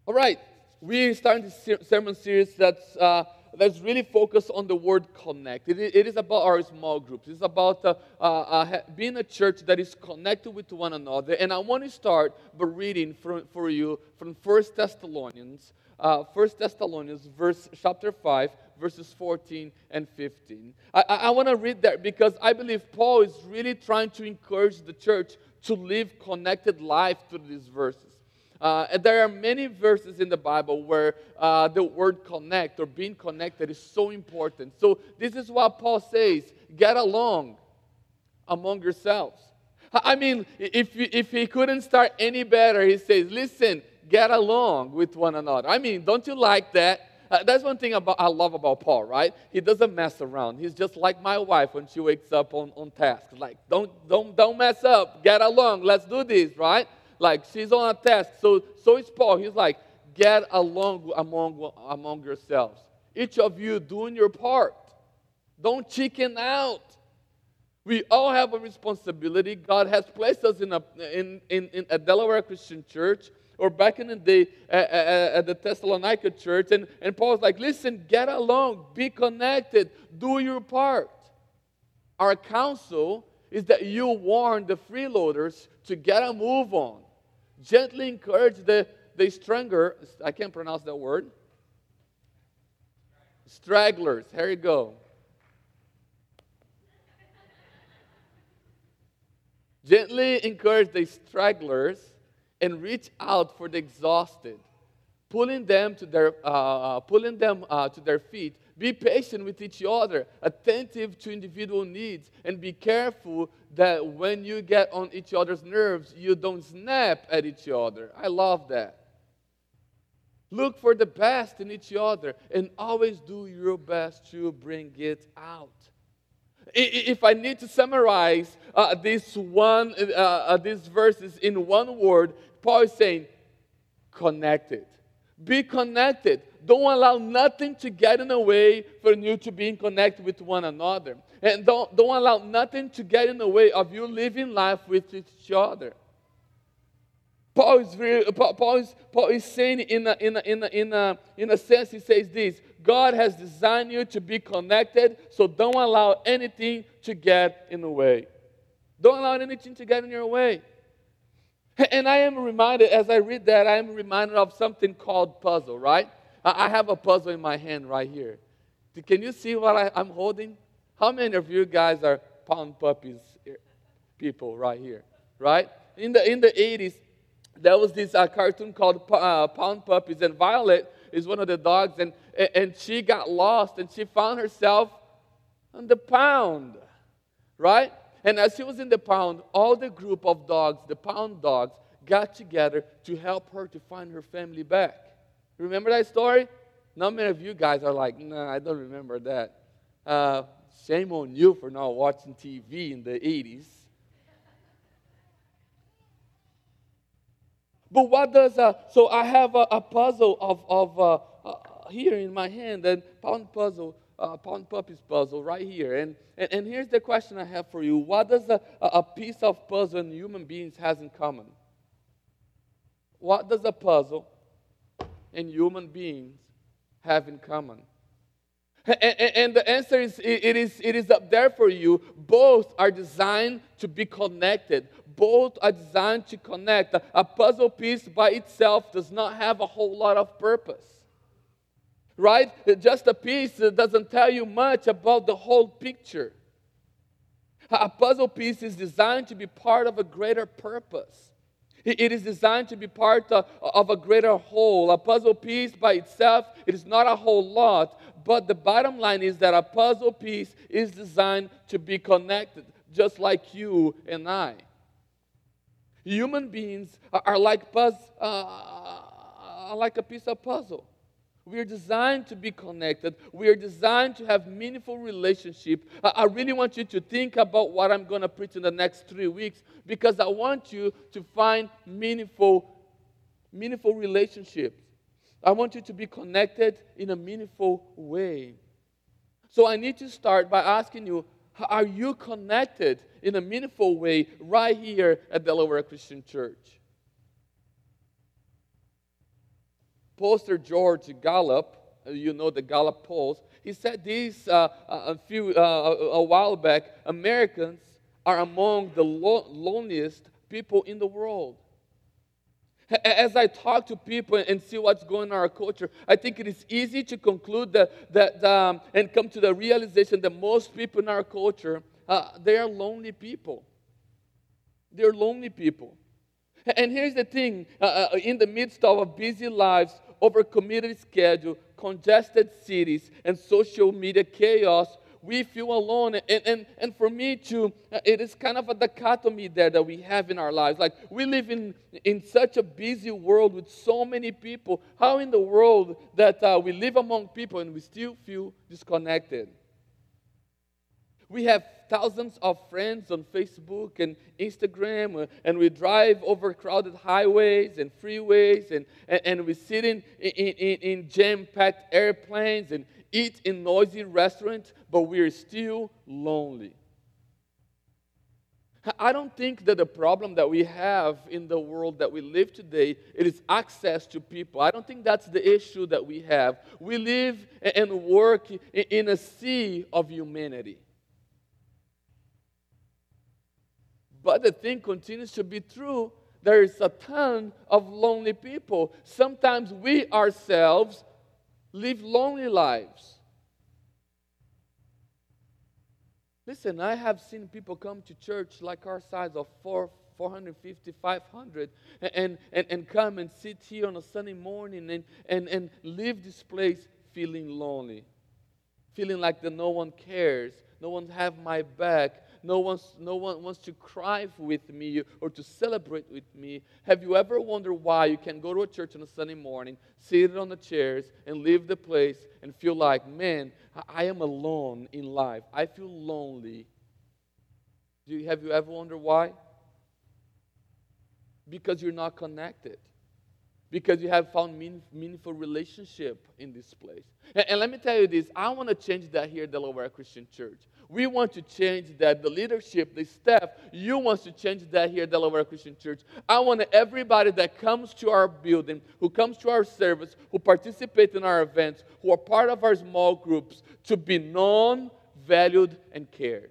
All right, we're starting this sermon series that's really focused on the word connect. It is about our small groups. It's about being a church that is connected with one another. And I want to start by reading for you from 1 Thessalonians, chapter 5, verses 14 and 15. I want to read that because I believe Paul is really trying to encourage the church to live connected life through these verses. And there are many verses in the Bible where the word connect or being connected is so important. So this is what Paul says: get along among yourselves. I mean, if he couldn't start any better, he says, listen, get along with one another. I mean, don't you like that? That's one thing I love about Paul, right? He doesn't mess around. He's just like my wife when she wakes up on task. Like, don't mess up. Get along. Let's do this, right? Like, she's on a task. So is Paul. He's like, get along among yourselves. Each of you doing your part. Don't chicken out. We all have a responsibility. God has placed us in a Delaware Christian church, or back in the day at the Thessalonica church. And Paul's like, listen, get along, be connected, do your part. Our counsel is that you warn the freeloaders to get a move on. Gently encourage the stranger, I can't pronounce that word. Stragglers, here you go. Gently encourage the stragglers and reach out for the exhausted, pulling them to their feet. Be patient with each other, attentive to individual needs, and be careful that when you get on each other's nerves, you don't snap at each other. I love that. Look for the best in each other and always do your best to bring it out. If I need to summarize these verses in one word, Paul is saying, connected. Be connected. Don't allow nothing to get in the way for you to be connected with one another. And don't allow nothing to get in the way of you living life with each other. Paul is saying in a sense, he says this: God has designed you to be connected, so don't allow anything to get in the way. Don't allow anything to get in your way. And I am reminded, as I read that, I am reminded of something called puzzle, right? I have a puzzle in my hand right here. Can you see what I'm holding? How many of you guys are pound puppies people right here, right? In the 80s, there was this cartoon called Pound Puppies, and Violet is one of the dogs, and she got lost, and she found herself on the pound, right? And as she was in the pound, all the group of dogs, the pound dogs, got together to help her to find her family back. Remember that story? Not many of you guys are like, nah, I don't remember that. Shame on you for not watching TV in the 80s. But what does, so I have a puzzle of here in my hand, and Pound Puppies puzzle right here. And here's the question I have for you. What does a piece of puzzle and human beings has in common? What does a puzzle and human beings have in common? And the answer is, it is up there for you. Both are designed to be connected. Both are designed to connect. A puzzle piece by itself does not have a whole lot of purpose. Right? Just a piece doesn't tell you much about the whole picture. A puzzle piece is designed to be part of a greater purpose. It is designed to be part of a greater whole. A puzzle piece by itself, it is not a whole lot. But the bottom line is that a puzzle piece is designed to be connected, just like you and I. Human beings are like a piece of puzzle. We are designed to be connected. We are designed to have meaningful relationship. I really want you to think about what I'm going to preach in the next 3 weeks, because I want you to find meaningful relationships. I want you to be connected in a meaningful way. So I need to start by asking you, are you connected in a meaningful way right here at Delaware Christian Church? pollster George Gallup, you know the Gallup polls, he said this a while back: Americans are among the loneliest people in the world. As I talk to people and see what's going on in our culture, I think it is easy to conclude and come to the realization that most people in our culture, they are lonely people. They're lonely people. And here's the thing, in the midst of our busy lives, overcommitted schedule, congested cities, and social media chaos, we feel alone. And for me too, it is kind of a dichotomy there that we have in our lives. Like, we live in such a busy world with so many people. How in the world that we live among people and we still feel disconnected? We have thousands of friends on Facebook and Instagram, and we drive over crowded highways and freeways, and we sit in jam-packed airplanes and eat in noisy restaurants, but we're still lonely. I don't think that the problem that we have in the world that we live today, it is access to people. I don't think that's the issue that we have. We live and work in a sea of humanity. But the thing continues to be true. There is a ton of lonely people. Sometimes we ourselves live lonely lives. Listen, I have seen people come to church like our size of 450, 500, and come and sit here on a Sunday morning and leave this place feeling lonely, feeling like that no one cares, no one have my back, no one wants to cry with me or to celebrate with me. Have you ever wondered why you can go to a church on a Sunday morning, sit on the chairs, and leave the place and feel like, man, I am alone in life. I feel lonely. Have you ever wondered why? Because you're not connected. Because you have found meaningful relationship in this place. And let me tell you this, I want to change that here at Delaware Christian Church. We want to change that. The leadership, the staff, you want to change that here at Delaware Christian Church. I want everybody that comes to our building, who comes to our service, who participates in our events, who are part of our small groups, to be known, valued, and cared.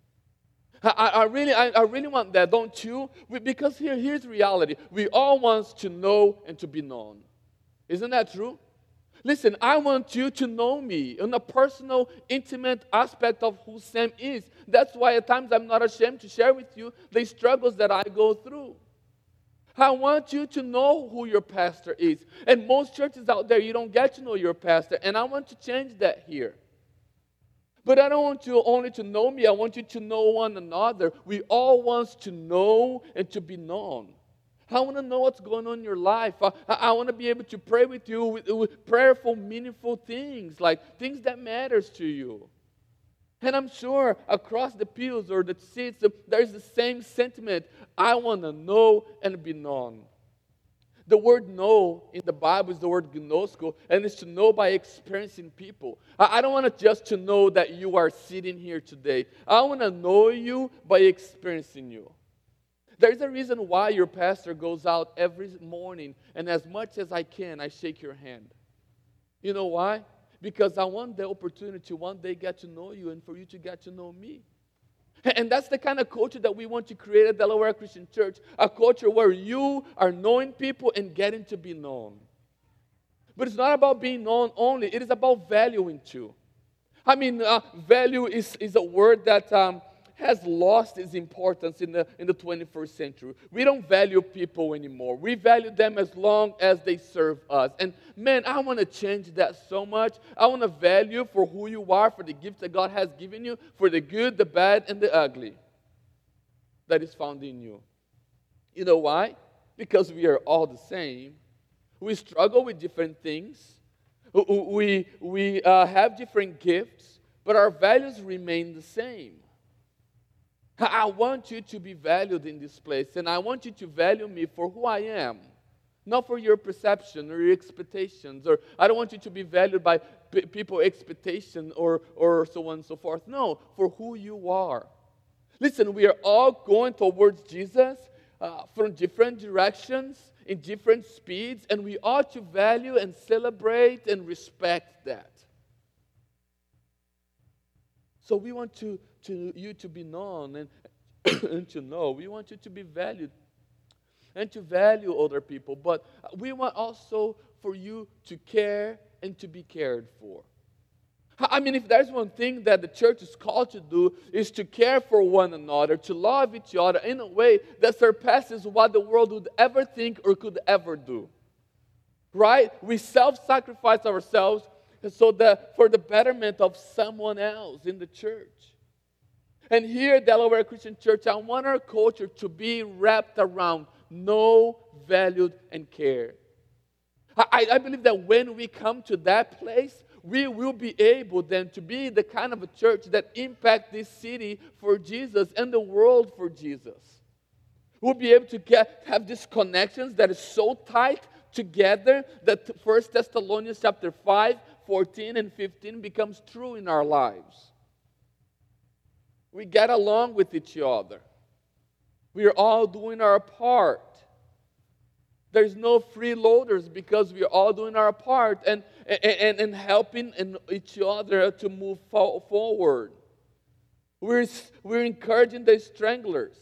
I really want that, don't you? Because here's reality. We all want to know and to be known. Isn't that true? Listen, I want you to know me in a personal, intimate aspect of who Sam is. That's why at times I'm not ashamed to share with you the struggles that I go through. I want you to know who your pastor is. And most churches out there, you don't get to know your pastor. And I want to change that here. But I don't want you only to know me. I want you to know one another. We all want to know and to be known. I want to know what's going on in your life. I want to be able to pray with you with prayerful, meaningful things, like things that matters to you. And I'm sure across the pews or the seats, there's the same sentiment. I want to know and be known. The word know in the Bible is the word gnosko, and it's to know by experiencing people. I don't want just to know that you are sitting here today. I want to know you by experiencing you. There's a reason why your pastor goes out every morning, and as much as I can, I shake your hand. You know why? Because I want the opportunity to one day get to know you and for you to get to know me. And that's the kind of culture that we want to create at Delaware Christian Church, a culture where you are knowing people and getting to be known. But it's not about being known only. It is about valuing too. I mean, value is a word that has lost its importance in the 21st century. We don't value people anymore. We value them as long as they serve us. And man, I want to change that so much. I want to value for who you are, for the gifts that God has given you, for the good, the bad, and the ugly that is found in you. You know why? Because we are all the same. We struggle with different things. We have different gifts, but our values remain the same. I want you to be valued in this place, and I want you to value me for who I am, not for your perception or your expectations, or I don't want you to be valued by people's expectation or so on and so forth. No, for who you are. Listen, we are all going towards Jesus from different directions, in different speeds, and we ought to value and celebrate and respect that. So we want you to be known and, and to know. We want you to be valued and to value other people. But we want also for you to care and to be cared for. I mean, if there's one thing that the church is called to do, is to care for one another, to love each other in a way that surpasses what the world would ever think or could ever do. Right? We self-sacrifice ourselves so that for the betterment of someone else in the church. And here at Delaware Christian Church, I want our culture to be wrapped around know, valued, and cared. I believe that when we come to that place, we will be able then to be the kind of a church that impact this city for Jesus and the world for Jesus. We'll be able to have these connections that is so tight together that 1 Thessalonians chapter 5, 14 and 15 becomes true in our lives. We get along with each other. We are all doing our part. There's no freeloaders because we are all doing our part and helping each other to move forward. We're encouraging the stragglers.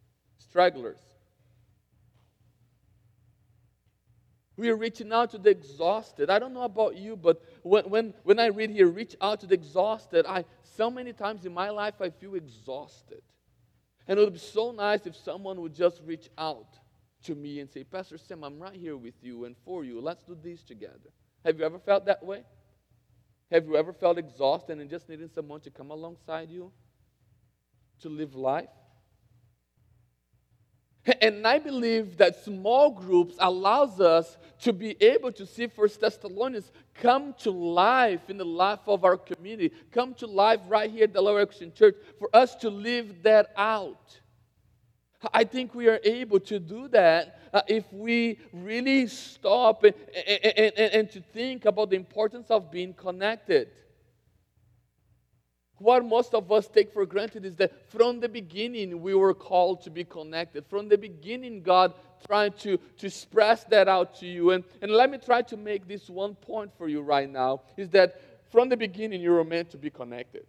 We are reaching out to the exhausted. I don't know about you, but when I read here, reach out to the exhausted, so many times in my life I feel exhausted. And it would be so nice if someone would just reach out to me and say, Pastor Sam, I'm right here with you and for you. Let's do this together. Have you ever felt that way? Have you ever felt exhausted and just needing someone to come alongside you to live life? And I believe that small groups allows us to be able to see 1 Thessalonians come to life in the life of our community, come to life right here at the Delaware Christian Church, for us to live that out. I think we are able to do that if we really stop and to think about the importance of being connected. What most of us take for granted is that from the beginning we were called to be connected. From the beginning, God tried to express that out to you. And let me try to make this one point for you right now, is that from the beginning you were meant to be connected.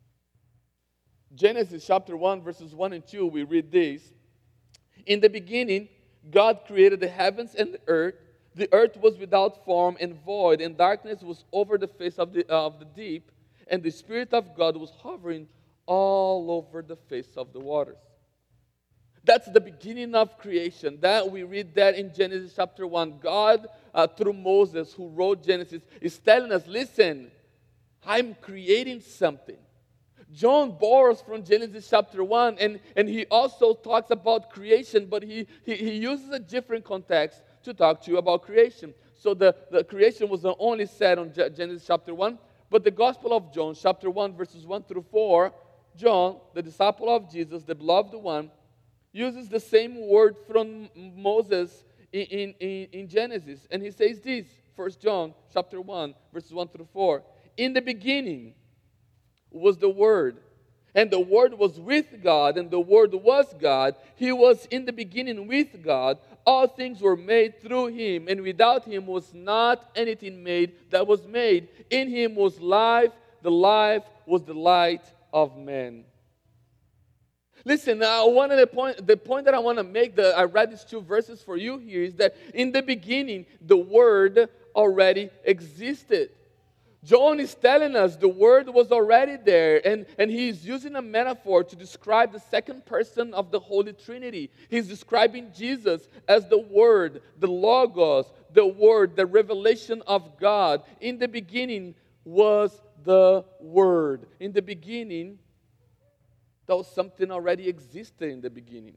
Genesis chapter 1, verses 1 and 2, we read this. In the beginning, God created the heavens and the earth. The earth was without form and void, and darkness was over the face of the deep, and the Spirit of God was hovering all over the face of the waters. That's the beginning of creation. That we read that in Genesis chapter 1. God, through Moses, who wrote Genesis, is telling us, listen, I'm creating something. John borrows from Genesis chapter 1, and he also talks about creation, but he uses a different context to talk to you about creation. So the creation was not only said on Genesis chapter 1, but the Gospel of John, chapter 1, verses 1 through 4, John, the disciple of Jesus, the beloved one, uses the same word from Moses in Genesis. And he says this, 1 John chapter 1, verses 1 through 4. In the beginning was the Word, and the Word was with God, and the Word was God. He was in the beginning with God. All things were made through Him, and without Him was not anything made that was made. In Him was life. The life was the light of men. Listen, the point that I want to make, I read these two verses for you here, is that in the beginning, the Word already existed. John is telling us the Word was already there, and he's using a metaphor to describe the second person of the Holy Trinity. He's describing Jesus as the Word, the Logos, the Word, the revelation of God. In the beginning was the Word. In the beginning, there was something already existed in the beginning.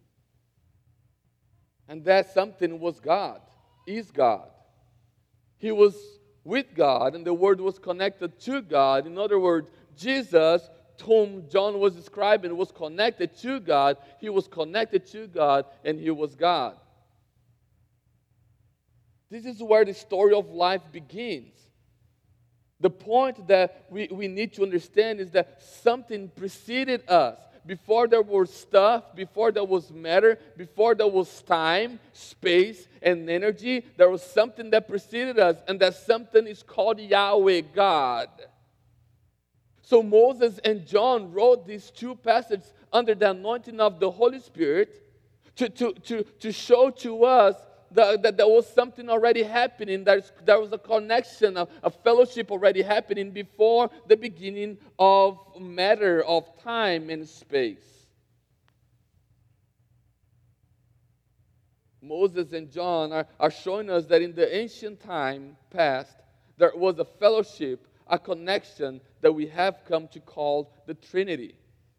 And that something was God, is God. He was with God, and the Word was connected to God. In other words, Jesus, whom John was describing, was connected to God. He was connected to God, and He was God. This is where the story of life begins. The point that we need to understand is that something preceded us. Before there was stuff, before there was matter, before there was time, space, and energy, there was something that preceded us, and that something is called Yahweh, God. So Moses and John wrote these two passages under the anointing of the Holy Spirit to show to us that there was something already happening. There was a connection, a fellowship already happening before the beginning of matter, of time and space. Moses and John are showing us that in the ancient time past, there was a fellowship, a connection that we have come to call the Trinity.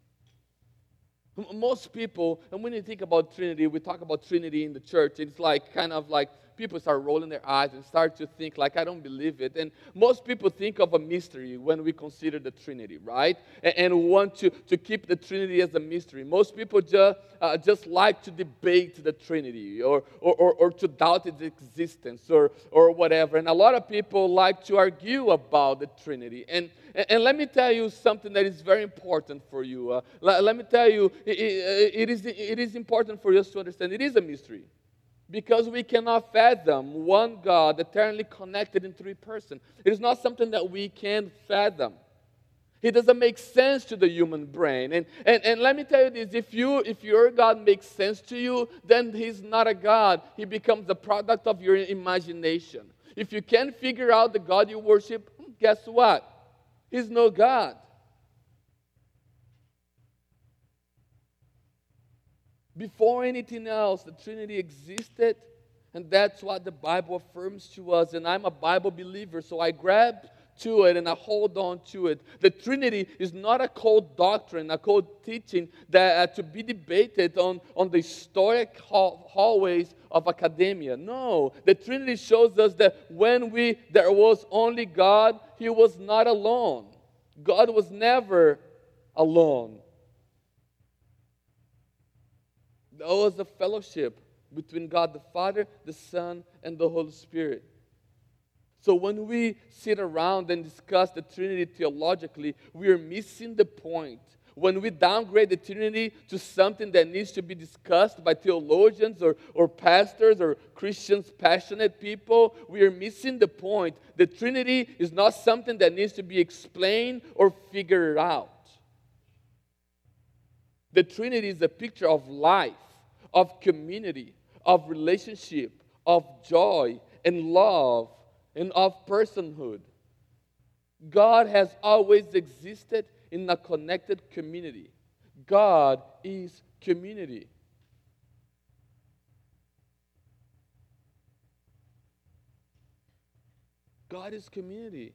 Most people, and when you think about Trinity, we talk about Trinity in the church, it's like kind of like people start rolling their eyes and start to think like, I don't believe it. And most people think of a mystery when we consider the Trinity, right? And want to keep the Trinity as a mystery. Most people just like to debate the Trinity or to doubt its existence or whatever. And a lot of people like to argue about the Trinity. And let me tell you something that is very important for you. Let me tell you, it is important for us to understand it is a mystery. Because we cannot fathom one God eternally connected in three persons. It is not something that we can fathom. It doesn't make sense to the human brain. And let me tell you this, if your God makes sense to you, then He's not a God. He becomes the product of your imagination. If you can't figure out the God you worship, guess what? He's no God. Before anything else, the Trinity existed, and that's what the Bible affirms to us. And I'm a Bible believer, so I grab to it and I hold on to it. The Trinity is not a cold doctrine, a cold teaching that to be debated on the historic hallways of academia. No, the Trinity shows us that when there was only God, He was not alone. God was never alone. There was a fellowship between God the Father, the Son, and the Holy Spirit. So when we sit around and discuss the Trinity theologically, we are missing the point. When we downgrade the Trinity to something that needs to be discussed by theologians or pastors or Christians, passionate people, we are missing the point. The Trinity is not something that needs to be explained or figured out. The Trinity is a picture of life, of community, of relationship, of joy and love, and of personhood. God has always existed in a connected community. God is community. God is community.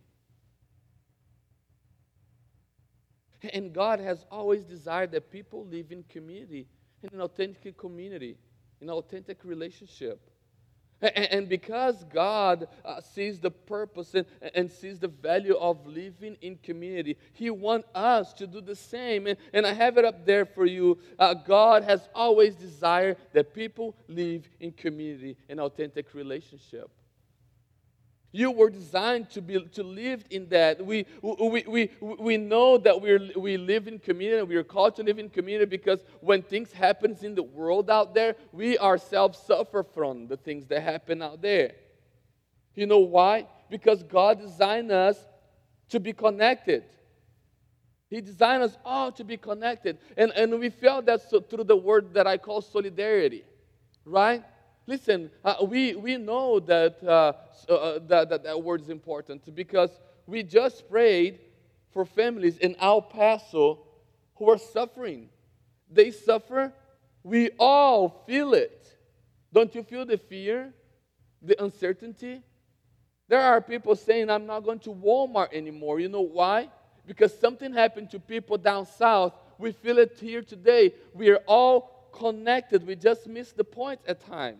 And God has always desired that people live in community, in an authentic community, in an authentic relationship. And because God sees the purpose and sees the value of living in community, He wants us to do the same. And I have it up there for you. God has always desired that people live in community, in authentic relationship. You were designed to live in that. We know that we live in community. We are called to live in community because when things happen in the world out there, we ourselves suffer from the things that happen out there. You know why? Because God designed us to be connected. He designed us all to be connected. And we felt that through the word that I call solidarity. Right? Listen, we know that that word is important because we just prayed for families in El Paso who are suffering. They suffer. We all feel it. Don't you feel the fear, the uncertainty? There are people saying, I'm not going to Walmart anymore. You know why? Because something happened to people down south. We feel it here today. We are all connected. We just miss the point at times.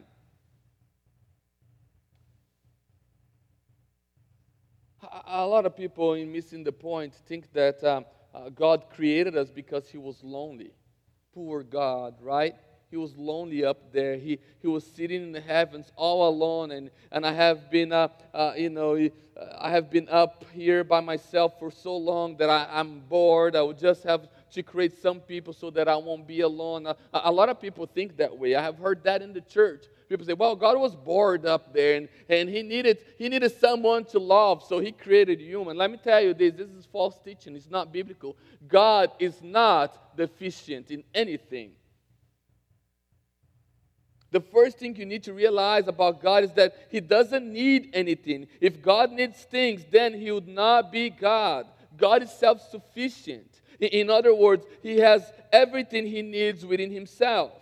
A lot of people, in missing the point, think that God created us because He was lonely. Poor God, right? he was lonely up there. He was sitting in the heavens all alone, and I have been I have been up here by myself for so long that I'm bored. I would just have to create some people so that I won't be alone. A lot of people think that way. I have heard that in the church. People say, well, God was bored up there, and he needed someone to love, so he created human. Let me tell you this is false teaching. It's not biblical. God is not deficient in anything. The first thing you need to realize about God is that he doesn't need anything. If God needs things, then he would not be God. God is self-sufficient. In other words, he has everything he needs within himself.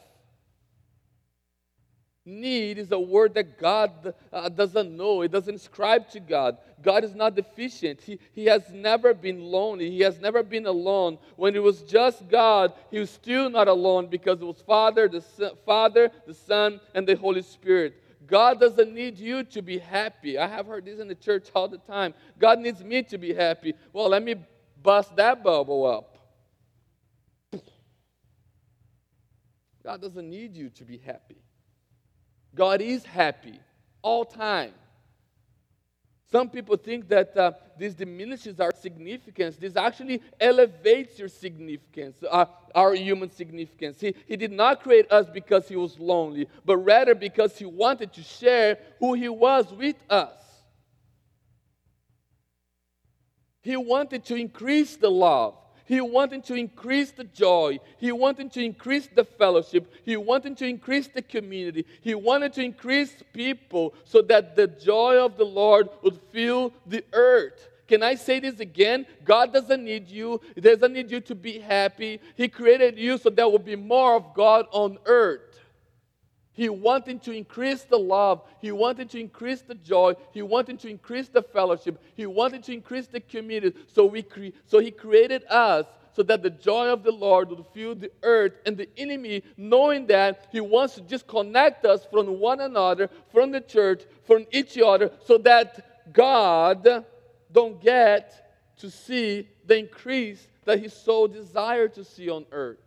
Need is a word that God doesn't know. It doesn't ascribe to God. God is not deficient. He has never been lonely. He has never been alone. When it was just God, he was still not alone because it was Father, the Son, and the Holy Spirit. God doesn't need you to be happy. I have heard this in the church all the time. God needs me to be happy. Well, let me bust that bubble up. God doesn't need you to be happy. God is happy all time. Some people think that this diminishes our significance. This actually elevates your significance, our human significance. He did not create us because he was lonely, but rather because he wanted to share who he was with us. He wanted to increase the love. He wanted to increase the joy. He wanted to increase the fellowship. He wanted to increase the community. He wanted to increase people so that the joy of the Lord would fill the earth. Can I say this again? God doesn't need you. He doesn't need you to be happy. He created you so there will be more of God on earth. He wanted to increase the love. He wanted to increase the joy. He wanted to increase the fellowship. He wanted to increase the community. So he created us so that the joy of the Lord would fill the earth. And the enemy, knowing that, he wants to disconnect us from one another, from the church, from each other, so that God don't get to see the increase that he so desired to see on earth.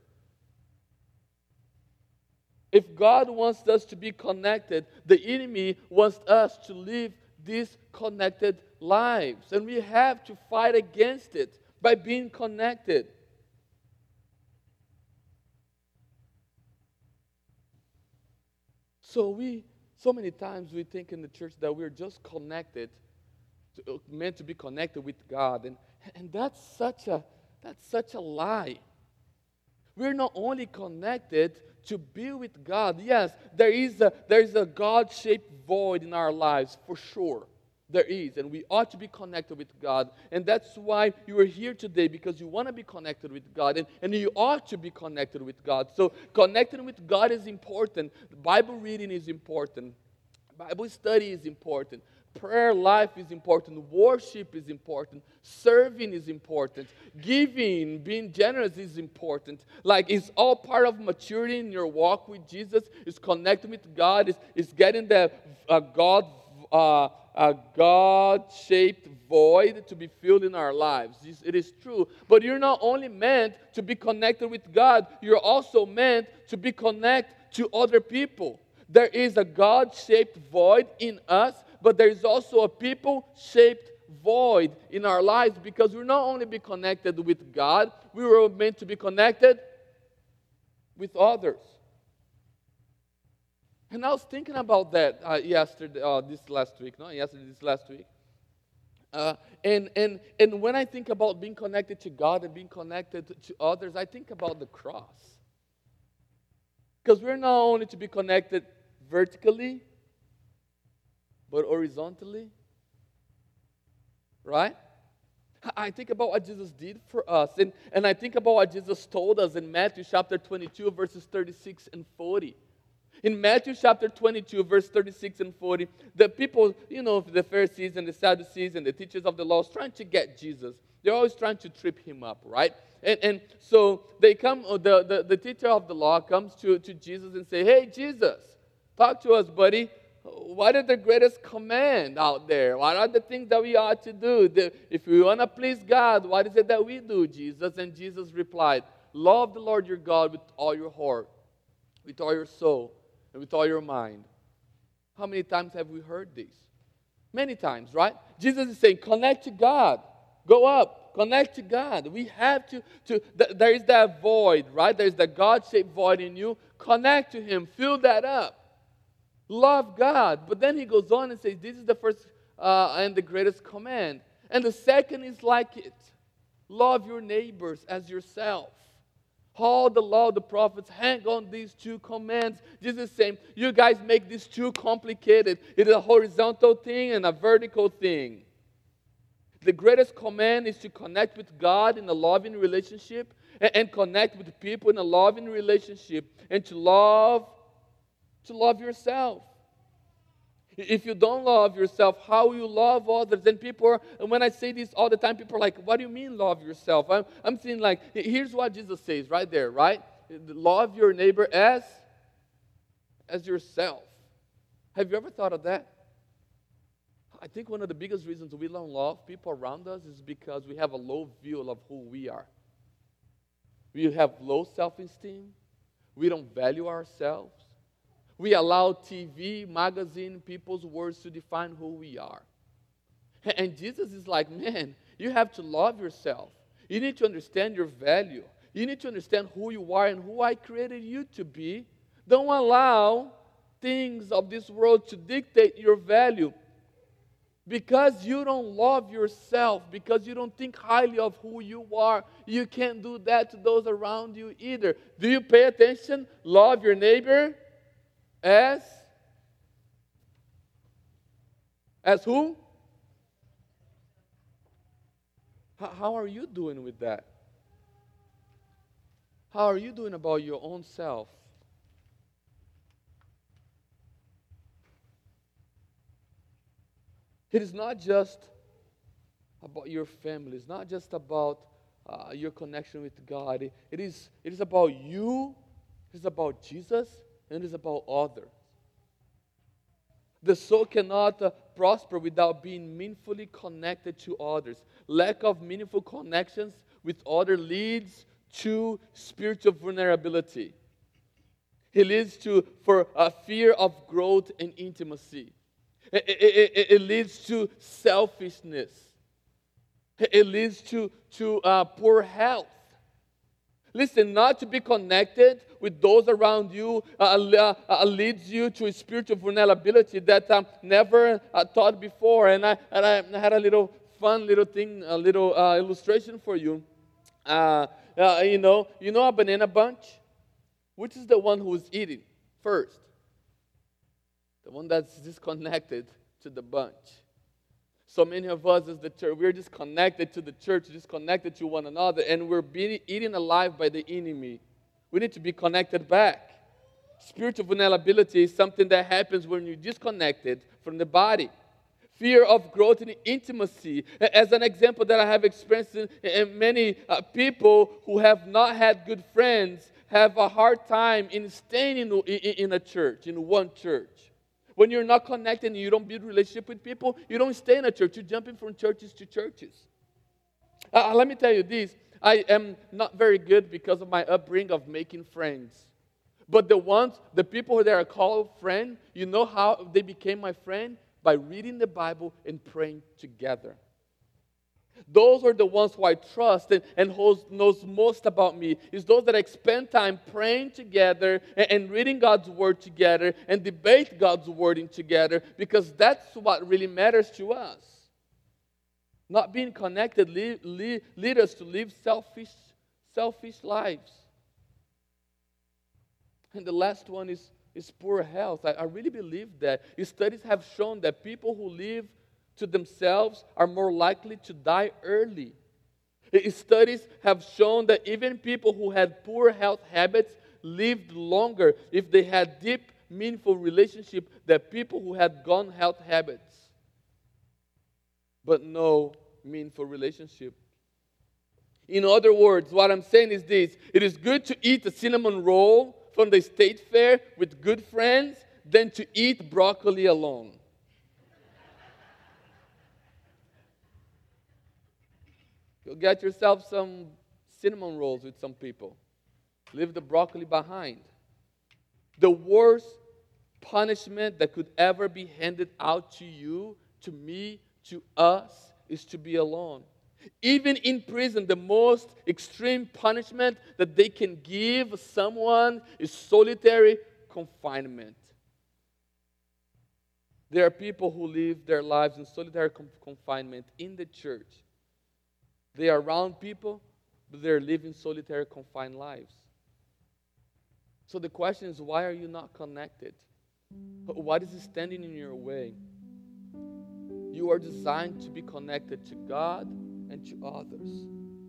If God wants us to be connected, the enemy wants us to live disconnected lives. And we have to fight against it by being connected. So many times we think in the church that we're just connected, meant to be connected with God. And that's such a lie. We're not only connected to be with God. Yes, there is a God-shaped void in our lives, for sure. There is, and we ought to be connected with God. And that's why you are here today, because you want to be connected with God, and you ought to be connected with God. So connecting with God is important. Bible reading is important. Bible study is important. Prayer life is important. Worship is important. Serving is important. Giving, being generous is important. Like, it's all part of maturity in your walk with Jesus. It's connecting with God. It's getting the God-shaped void to be filled in our lives. It is true. But you're not only meant to be connected with God, you're also meant to be connected to other people. There is a God-shaped void in us, but there is also a people-shaped void in our lives, because we're not only be connected with God, we were meant to be connected with others. And I was thinking about that this last week. And when I think about being connected to God and being connected to others, I think about the cross. Because we're not only to be connected vertically, but horizontally. Right? I think about what Jesus did for us. And I think about what Jesus told us in Matthew chapter 22, verses 36 and 40. In Matthew chapter 22, verse 36 and 40, the people, the Pharisees and the Sadducees and the teachers of the law, trying to get Jesus. They're always trying to trip him up, right? And so they come, the teacher of the law comes to Jesus and say, hey, Jesus, talk to us, buddy. What is the greatest command out there? What are the things that we ought to do? If we want to please God, what is it that we do, Jesus? And Jesus replied, love the Lord your God with all your heart, with all your soul, and with all your mind. How many times have we heard this? Many times, right? Jesus is saying, connect to God. Go up, connect to God. We have there is that void, right? There's that God-shaped void in you. Connect to Him, fill that up. Love God. But then He goes on and says, this is the first and the greatest command. And the second is like it. Love your neighbors as yourself. All the law of the prophets hang on these two commands. Jesus is saying, you guys make this too complicated. It is a horizontal thing and a vertical thing. The greatest command is to connect with God in a loving relationship and connect with people in a loving relationship and to love yourself. If you don't love yourself, how will you love others? And when I say this all the time, people are like, what do you mean love yourself? I'm saying like, here's what Jesus says right there, right? Love your neighbor as yourself. Have you ever thought of that? I think one of the biggest reasons we don't love people around us is because we have a low view of who we are. We have low self-esteem. We don't value ourselves. We allow TV, magazine, people's words to define who we are. And Jesus is like, man, you have to love yourself. You need to understand your value. You need to understand who you are and who I created you to be. Don't allow things of this world to dictate your value. Because you don't love yourself, because you don't think highly of who you are, you can't do that to those around you either. Do you pay attention? Love your neighbor as who? How are you doing with that? How are you doing about your own self? It is not just about your family. It's not just about your connection with God. It is about you. It is about Jesus. And it is about others. The soul cannot prosper without being meaningfully connected to others. Lack of meaningful connections with others leads to spiritual vulnerability. It leads for a fear of growth and intimacy. It leads to selfishness. It leads to poor health. Listen, not to be connected with those around you leads you to a spiritual vulnerability that never thought before. And I had a little fun little thing, a little illustration for you. You know a banana bunch? Which is the one who's eating first? The one that's disconnected to the bunch. So many of us as the church, we're disconnected to the church, disconnected to one another, and we're being eaten alive by the enemy. We need to be connected back. Spiritual vulnerability is something that happens when you're disconnected from the body. Fear of growth and intimacy. As an example that I have experienced, and many people who have not had good friends have a hard time in staying in a church, in one church. When you're not connected and you don't build relationship with people, you don't stay in a church. You're jumping from churches to churches. Let me tell you this. I am not very good because of my upbringing of making friends. But the people that are called friend, you know how they became my friend? By reading the Bible and praying together. Those are the ones who I trust and who knows most about me. Is those that I spend time praying together and reading God's Word together and debate God's Word together, because that's what really matters to us. Not being connected lead us to live selfish lives. And the last one is poor health. I really believe that. Studies have shown that people who live to themselves are more likely to die early. Studies have shown that even people who had poor health habits lived longer if they had deep, meaningful relationship than people who had gone health habits, but no meaningful relationship. In other words, what I'm saying is this: it is good to eat a cinnamon roll from the state fair with good friends than to eat broccoli alone. Go get yourself some cinnamon rolls with some people. Leave the broccoli behind. The worst punishment that could ever be handed out to you, to me, to us, is to be alone. Even in prison, the most extreme punishment that they can give someone is solitary confinement. There are people who live their lives in solitary confinement in the church. They are around people, but they're living solitary confined lives. So the question is, why are you not connected? What is standing in your way? You are designed to be connected to God and to others.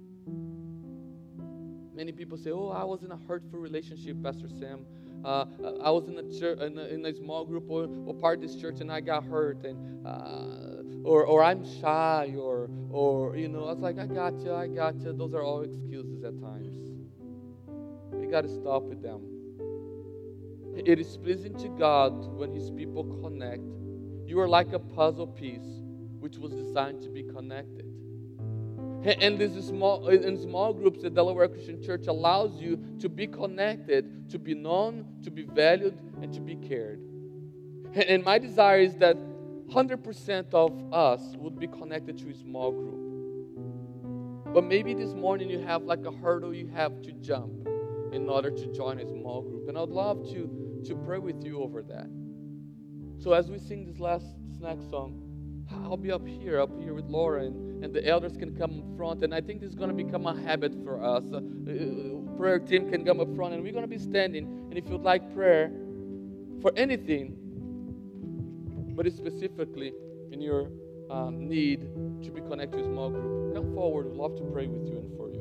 Many people say, "Oh, I was in a hurtful relationship, Pastor Sam. I was in a church, in a small group or part of this church, and I got hurt, and or I'm shy, or I was like, I got you. Those are all excuses at times. We got to stop with them. It is pleasing to God when His people connect. You are like a puzzle piece which was designed to be connected. And in small groups, the Delaware Christian Church allows you to be connected, to be known, to be valued, and to be cared. And my desire is that 100% of us would be connected to a small group. But maybe this morning you have like a hurdle you have to jump in order to join a small group. And I'd love to pray with you over that. So as we sing this next song, I'll be up here with Laura, and the elders can come up front. And I think this is going to become a habit for us. Prayer team can come up front, and we're going to be standing. And if you'd like prayer for anything, but specifically in your need to be connected to a small group, come forward. We'd love to pray with you and for you.